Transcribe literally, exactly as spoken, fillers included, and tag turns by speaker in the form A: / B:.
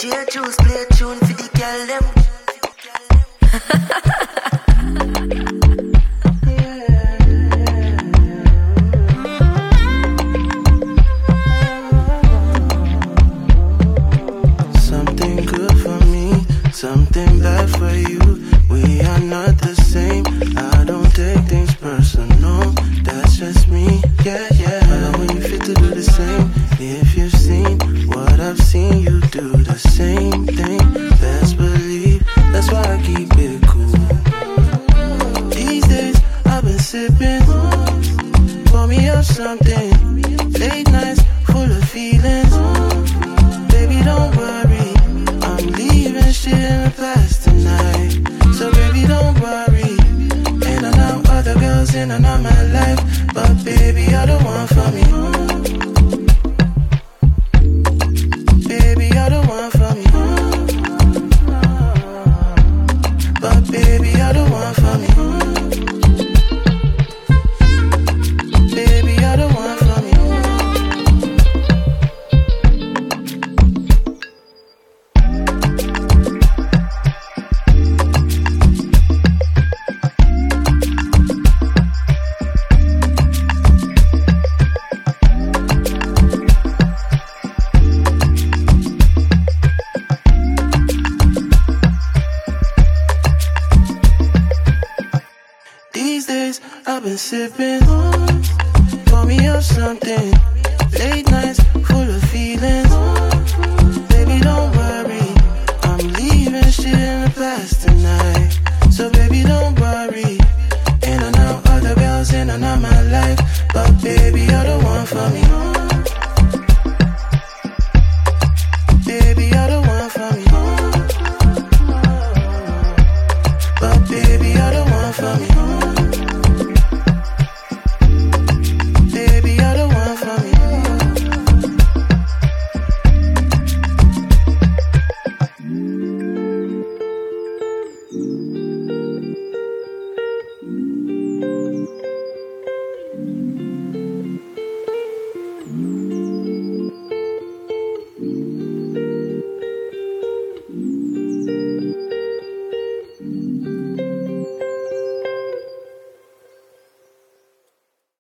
A: J Juice play a tune for the girl them.
B: Something good for me, something bad for you. We are not the same. I don't take things personal. That's just me, yeah, yeah. But when you fit to do the same, if you've seen what I've seen, you do the same thing. Best believe, that's why I keep it cool. These days I've been sipping, pour me up something. Late nights full of feelings. Baby, don't worry, I'm leaving shit in the past tonight. So baby, don't worry. And I know other girls in and out my life, but baby, you're the one for me. Baby, you're the one for me. But baby, you're the one for me. Baby, you're the one for me. These days I've been sipping, pour me up something. Late nights full of feelings. Baby, don't worry, I'm leaving shit in the past tonight. So baby, don't worry. And I know other girls in and out my life, but baby, you're the one for me. Baby, you're the one for me. But baby, you're the one for me.